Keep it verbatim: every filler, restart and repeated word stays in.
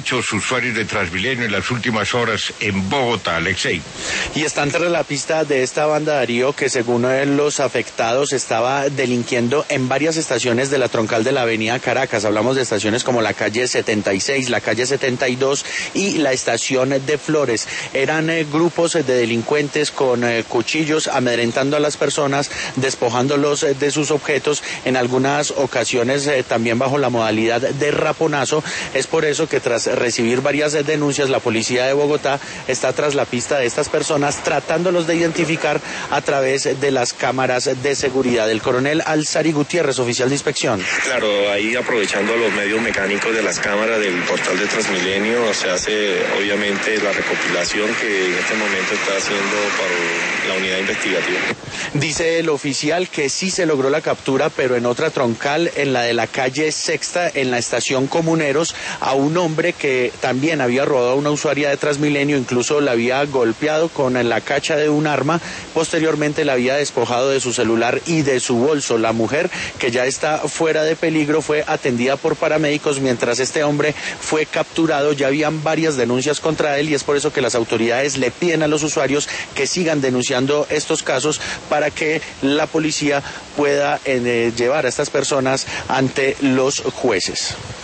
muchos usuarios de Transmilenio en las últimas horas en Bogotá, Alexei. Y están tras la pista de esta banda, Darío, que según los afectados estaba delinquiendo en varias estaciones de la troncal de la avenida Caracas. Hablamos de estaciones como la calle setenta y seis, la calle setenta y dos y la estación de Flores. Eran eh, grupos de delincuentes con eh, cuchillos amedrentando a las personas, despojándolos eh, de sus objetos, en algunas ocasiones eh, también bajo la modalidad de raponazo. Es por eso que tras recibir varias eh, denuncias, la policía de Bogotá está tras la pista de estas personas, tratándolos de identificar a través de las cámaras de seguridad. El coronel Alzari Gutiérrez, oficial de inspección. Claro, ahí aprovechando los medios mecánicos de las cámaras del portal de Transmilenio, se hace obviamente la recopilación que en este momento está haciendo para la unidad investigativa. Dice el oficial que sí se logró la captura, pero en otra troncal, en la de la calle Sexta, en la estación Comuneros, a un hombre que también había robado a una usuaria de Transmilenio, incluso la había golpeado con la cacha de un arma, posteriormente la había despojado de su celular y de su bolso. La mujer, que ya está fuera de peligro, fue atendida por paramédicos mientras este hombre fue capturado. Ya habían varias denuncias contra él y es por eso que las autoridades le piden a los usuarios que sigan denunciando estos casos para que la policía pueda eh, llevar a estas personas ante los jueces.